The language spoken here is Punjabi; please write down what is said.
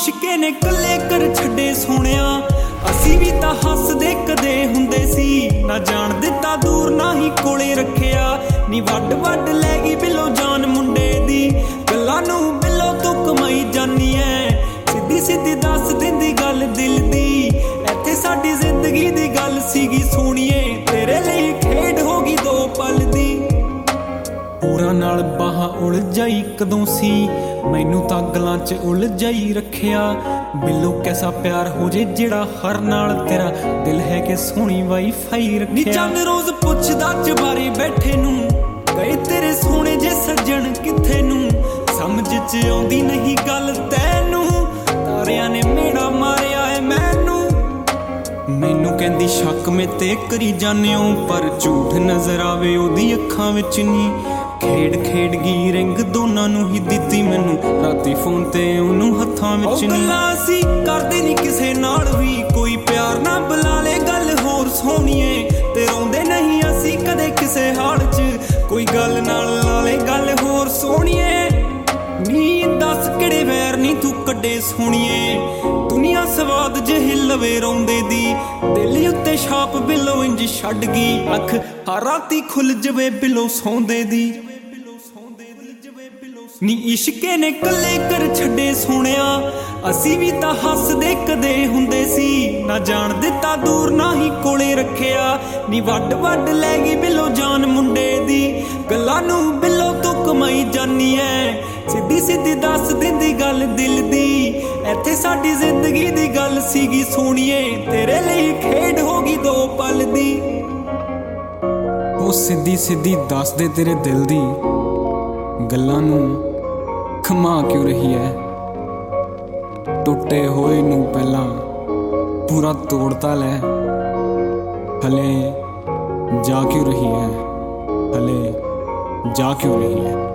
ਇਸ਼ਕੇ ਨੇ ਕੱਲੇ ਕਰ ਛੱਡੇ ਸੋਹਣਿਆ, ਅਸੀਂ ਵੀ ਤਾਂ ਹੱਸਦੇ ਕਦੇ ਹੁੰਦੇ ਸੀ। ਨਾ ਜਾਣ ਦਿੱਤਾ ਦੂਰ ਨਾ ਹੀ ਕੋਲੇ ਰੱਖਿਆ, ਨੀ ਵੱਡ ਵੱਡ ਲੈ ਗਈ ਬਿੱਲੋ ਜਾਨ ਮੁੰਡੇ ਦੀ। ਗੱਲਾਂ ਨੂੰ ਬਿੱਲੋ ਤੂੰ ਕਮਾਈ ਜਾਨੀ ਐ, ਸਿੱਧੀ ਸਿੱਧੀ ਦੱਸ ਦਿੰਦੀ ਗੱਲ ਦਿਲ ਦੀ। ਇੱਥੇ ਸਾਡੀ ਜ਼ਿੰਦਗੀ ਦੀ ਗੱਲ ਸੀਗੀ ਸੋਹਣੀਏ, ਤੇਰੇ ਲਈ ਖੇਡ ਹੋ ਗਈ ਦੋ ਪਲ ਦੀ। ਹੋਰਾਂ ਨਾਲ ਬਾਹਾਂ ਉਲਝਾਈ ਕਦੋਂ ਸੀ, ਮੈਨੂੰ ਤਾਂ ਗਲਾਂ 'ਚ ਉਲਝਾਈ ਰੱਖਿਆ। ਬਿੱਲੋ ਕੈਸਾ ਪਿਆਰ ਹੋ ਜੇ ਜਿਹੜਾ ਹਰ ਨਾਲ ਤੇਰਾ ਦਿਲ ਹੈ ਕਿ ਸੋਹਣੀ ਵਾਈਫਾਈ ਰੱਖਿਆ। ਨੀ ਚੰਨ ਰੋਜ਼ ਪੁੱਛਦਾ ਚੁਬਾਰੇ ਬੈਠੇ ਨੂੰ, ਗਏ ਤੇਰੇ ਸੋਹਣੇ ਜੇ ਸੱਜਣ ਕਿੱਥੇ ਨੂੰ। ਸਮਝ 'ਚ ਆਉਂਦੀ ਨਹੀਂ ਗੱਲ ਤੈਨੂੰ, ਤਾਰਿਆਂ ਨੇ ਮੇੜਾ ਮਾਰਿਆ ਏ ਮੈਨੂੰ। ਮੈਨੂੰ ਕਹਿੰਦੀ ਸ਼ੱਕ ਮੇ ਤੇ ਕਰੀ ਜਾਨੇ ਓ, ਪਰ ਝੂਠ ਨਜ਼ਰ ਆਵੇ ਉਹਦੀ ਅੱਖਾਂ ਵਿੱਚ ਨੀ। ਖੇਡ ਖੇਡ ਗਈ ਰਿੰਗ ਦੋਨਾਂ ਨੂੰ ਹੀ ਦਿੱਤੀ ਮੈਨੂੰ, ਰਾਤੀ ਫੋਨ ਤੇ ਉਹਨੂੰ ਹੱਥਾਂ ਵਿੱਚ ਨੀ। ਗੱਲਾਂ ਅਸੀਂ ਕਰਦੇ ਨੀ ਕਿਸੇ ਨਾਲ ਵੀ, ਕੋਈ ਪਿਆਰ ਨਾ ਬੁਲਾ ਲੈ ਗੱਲ ਹੋਰ ਸੋਹਣੀਏ। ਤੇ ਰੋਂਦੇ ਨਹੀਂ ਅਸੀਂ ਕਦੇ ਕਿਸੇ ਹਾਲ 'ਚ, ਕੋਈ ਗੱਲ ਨਾਲ ਲਾ ਲੈ ਗੱਲ ਹੋਰ ਸੋਹਣੀਏ। ਨੀ ਦੱਸ ਕਿਹੜੇ ਵੈਰ ਨੀ ਤੂੰ ਕੱਢੇ ਸੋਹਣੀਏ, ਦੁਨੀਆ ਸਵਾਦ ਜਿਹੀ ਲਵੇ ਰੋਂਦੇ ਦੀ। ਦਿਲ ਉੱਤੇ ਛਾਪ ਬਿੱਲੋ ਇੰਜ ਛੱਡ ਗਈ, ਅੱਖ ਹਰ ਰਾਤੀ ਖੁੱਲ ਜਵੇ ਬਿੱਲੋ ਸੌਂਦੇ ਦੀ। ਨੀ ਇਸ਼ਕੇ ਨੇ ਕੱਲੇ ਕਰ ਛੱਡੇ ਸੋਹਣਿਆ, ਅਸੀਂ ਵੀ ਤਾਂ ਹੱਸਦੇ ਕਦੇ ਹੁੰਦੇ ਸੀ। ਨਾ ਜਾਣ ਦਿੱਤਾ ਦੂਰ ਨਾ ਹੀ ਕੋਲੇ ਰੱਖਿਆ, ਨੀ ਵੱਡ ਵੱਡ ਲੈ ਗਈ ਬਿੱਲੋ ਜਾਨ ਮੁੰਡੇ ਦੀ। ਗੱਲਾਂ ਨੂੰ ਬਿੱਲੋ ਤੂੰ ਕਮਾਈ ਜਾਨੀ ਐ, ਸਿੱਧੀ ਸਿੱਧੀ ਦੱਸ ਦਿੰਦੀ ਗੱਲ ਦਿਲ ਦੀ। ਇੱਥੇ ਸਾਡੀ ਜ਼ਿੰਦਗੀ ਦੀ ਗੱਲ ਸੀਗੀ ਸੋਹਣੀਏ, ਤੇਰੇ ਲਈ ਖੇਡ ਹੋ ਗਈ ਦੋ ਪਲ ਦੀ। ਉਹ ਸਿੱਧੀ ਸਿੱਧੀ ਦੱਸ ਦੇ ਤੇਰੇ ਦਿਲ ਦੀ ਗੱਲਾਂ ਨੂੰ ਖਮਾ ਕਿਉਂ ਰਹੀ ਐ। ਟੁੱਟੇ ਹੋਏ ਨੂੰ ਪਹਿਲਾਂ ਪੂਰਾ ਤੋੜਤਾ ਲੈ, ਹਲੇ ਜਾ ਕਿਉਂ ਰਹੀ ਐ, ਹਲੇ ਜਾ ਕਿਉਂ ਰਹੀ ਐ।